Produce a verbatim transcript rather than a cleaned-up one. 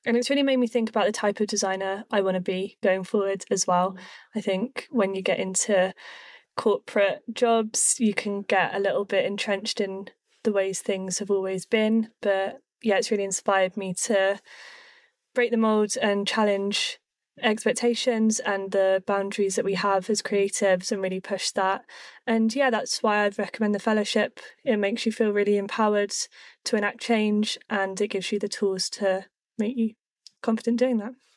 And it's really made me think about the type of designer I want to be going forward as well. I think when you get into corporate jobs, you can get a little bit entrenched in the ways things have always been. But yeah, it's really inspired me to break the mold and challenge expectations and the boundaries that we have as creatives and really push that. And yeah, that's why I'd recommend the fellowship. It makes you feel really empowered to enact change, and it gives you the tools to make you confident doing that.